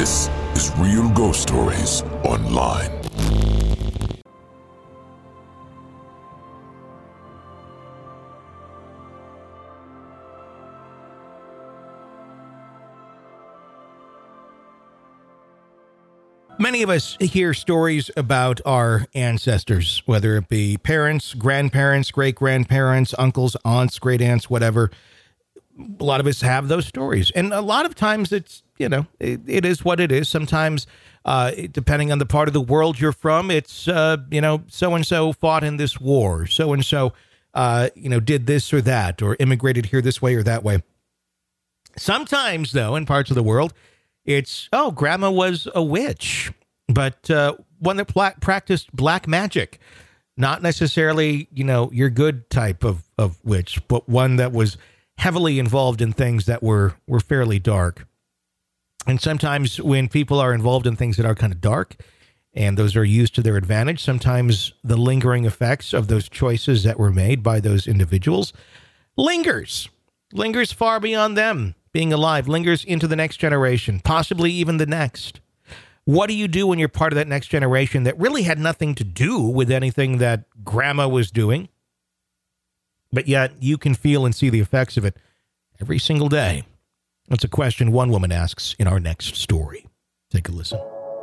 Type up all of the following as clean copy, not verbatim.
This is Real Ghost Stories Online. Many of us hear stories about our ancestors, whether it be parents, grandparents, great-grandparents, uncles, aunts, great-aunts, whatever. A lot of us have those stories. And a lot of times it's, it is what it is. Sometimes, depending on the part of the world you're from, it's, so-and-so fought in this war. So-and-so, did this or that, or immigrated here this way or that way. Sometimes, though, in parts of the world, it's, grandma was a witch, but one that practiced black magic. Not necessarily, your good type of witch, but one that was heavily involved in things that were fairly dark. And sometimes when people are involved in things that are kind of dark, and those are used to their advantage, sometimes the lingering effects of those choices that were made by those individuals lingers far beyond them being alive, lingers into the next generation, possibly even the next. What do you do when you're part of that next generation that really had nothing to do with anything that grandma was doing, but yet you can feel and see the effects of it every single day? That's a question one woman asks in our next story. Take a listen.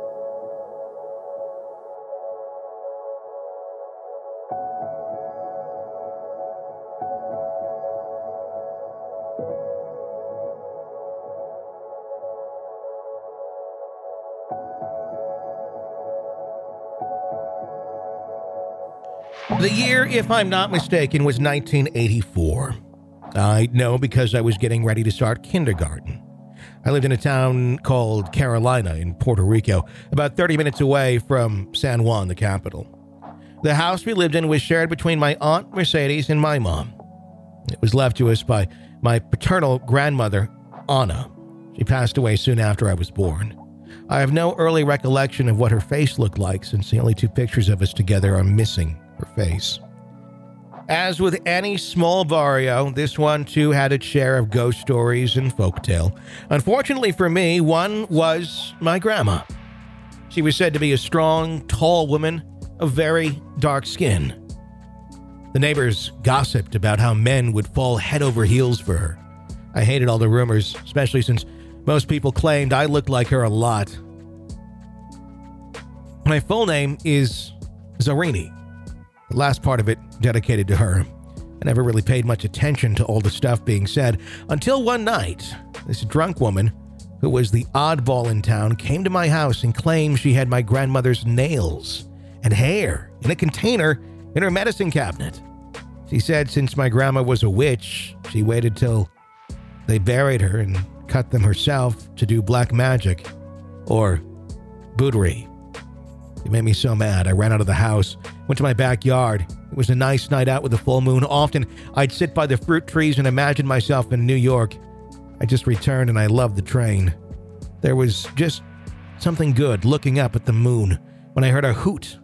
The year, if I'm not mistaken, was 1984. I know because I was getting ready to start kindergarten. I lived in a town called Carolina in Puerto Rico, about 30 minutes away from San Juan, the capital. The house we lived in was shared between my Aunt Mercedes and my mom. It was left to us by my paternal grandmother, Anna. She passed away soon after I was born. I have no early recollection of what her face looked like since the only two pictures of us together are missing her face. As with any small barrio, this one too had its share of ghost stories and folktale. Unfortunately for me, one was my grandma. She was said to be a strong, tall woman of very dark skin. The neighbors gossiped about how men would fall head over heels for her. I hated all the rumors, especially since most people claimed I looked like her a lot. My full name is Zarini. The last part of it dedicated to her. I never really paid much attention to all the stuff being said until one night, this drunk woman, who was the oddball in town, came to my house and claimed she had my grandmother's nails and hair in a container in her medicine cabinet. She said since my grandma was a witch, she waited till they buried her and cut them herself to do black magic, or bouderie. It made me so mad. I ran out of the house, went to my backyard. It was a nice night out with a full moon. Often, I'd sit by the fruit trees and imagine myself in New York. I just returned and I loved the train. There was just something good looking up at the moon when I heard a hoot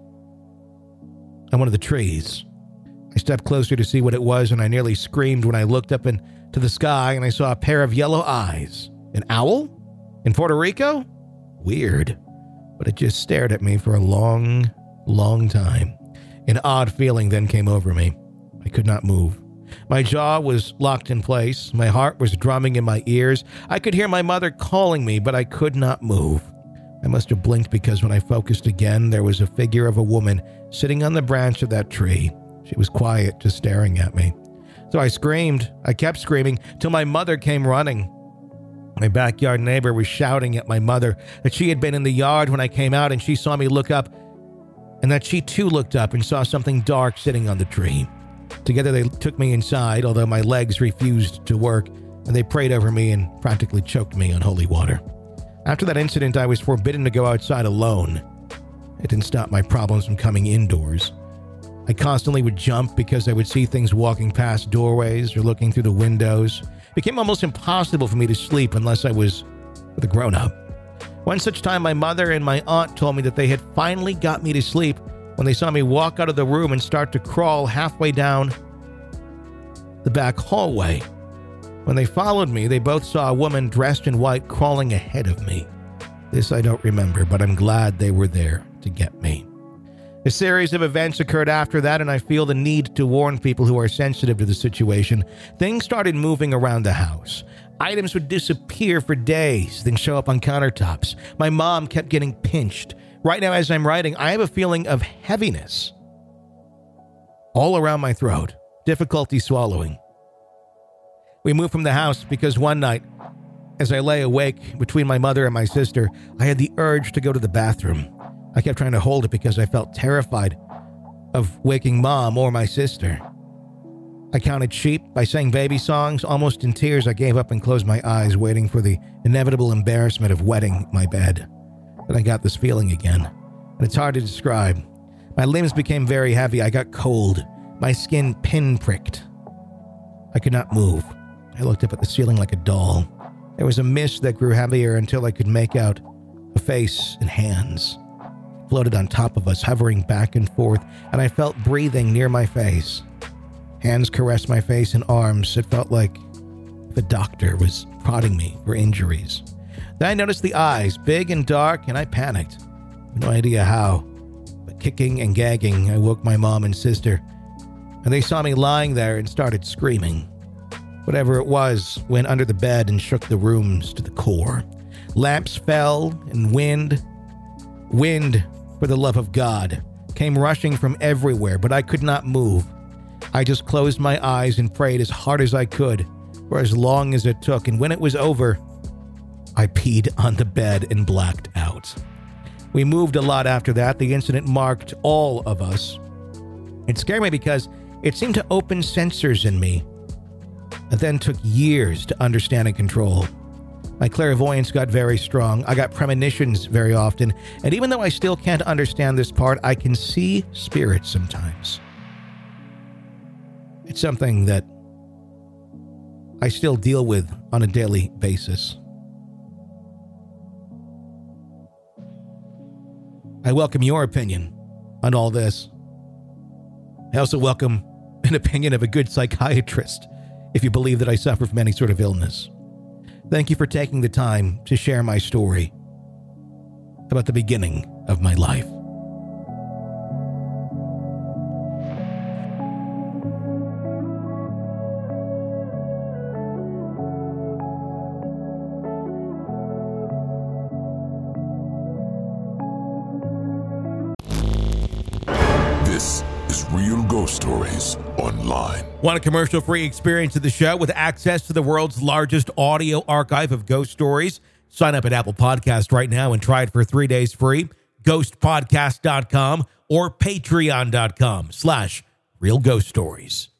on one of the trees. I stepped closer to see what it was, and I nearly screamed when I looked up into the sky and I saw a pair of yellow eyes. An owl? In Puerto Rico? Weird. But it just stared at me for a long, long time. An odd feeling then came over me. I could not move. My jaw was locked in place. My heart was drumming in my ears. I could hear my mother calling me, but I could not move. I must have blinked because when I focused again, there was a figure of a woman sitting on the branch of that tree. She was quiet, just staring at me. So I screamed. I kept screaming till my mother came running. My backyard neighbor was shouting at my mother that she had been in the yard when I came out and she saw me look up, and that she too looked up and saw something dark sitting on the tree. Together they took me inside, although my legs refused to work, and they prayed over me and practically choked me on holy water. After that incident, I was forbidden to go outside alone. It didn't stop my problems from coming indoors. I constantly would jump because I would see things walking past doorways or looking through the windows. It became almost impossible for me to sleep unless I was with a grown-up. One such time, my mother and my aunt told me that they had finally got me to sleep when they saw me walk out of the room and start to crawl halfway down the back hallway. When they followed me, they both saw a woman dressed in white crawling ahead of me. This I don't remember, but I'm glad they were there to get me. A series of events occurred after that, and I feel the need to warn people who are sensitive to the situation. Things started moving around the house. Items would disappear for days, then show up on countertops. My mom kept getting pinched. Right now, as I'm writing, I have a feeling of heaviness all around my throat, difficulty swallowing. We moved from the house because one night, as I lay awake between my mother and my sister, I had the urge to go to the bathroom. I kept trying to hold it because I felt terrified of waking Mom or my sister. I counted sheep. I sang baby songs. Almost in tears, I gave up and closed my eyes, waiting for the inevitable embarrassment of wetting my bed. Then I got this feeling again, and it's hard to describe. My limbs became very heavy. I got cold. My skin pinpricked. I could not move. I looked up at the ceiling like a doll. There was a mist that grew heavier until I could make out a face and hands. It floated on top of us, hovering back and forth, and I felt breathing near my face. Hands caressed my face and arms. It felt like if a doctor was prodding me for injuries. Then I noticed the eyes, big and dark, and I panicked. No idea how, but kicking and gagging, I woke my mom and sister, and they saw me lying there and started screaming. Whatever it was went under the bed and shook the rooms to the core. Lamps fell, and wind, for the love of God, came rushing from everywhere, but I could not move. I just closed my eyes and prayed as hard as I could for as long as it took, and when it was over, I peed on the bed and blacked out. We moved a lot after that. The incident marked all of us. It scared me because it seemed to open sensors in me that then took years to understand and control. My clairvoyance got very strong. I got premonitions very often. And even though I still can't understand this part, I can see spirits sometimes. It's something that I still deal with on a daily basis. I welcome your opinion on all this. I also welcome an opinion of a good psychiatrist if you believe that I suffer from any sort of illness. Thank you for taking the time to share my story about the beginning of my life. This is Real Ghost Stories Online. Want a commercial-free experience of the show with access to the world's largest audio archive of ghost stories? Sign up at Apple Podcast right now and try it for 3 days free. Ghostpodcast.com or patreon.com/realghoststories.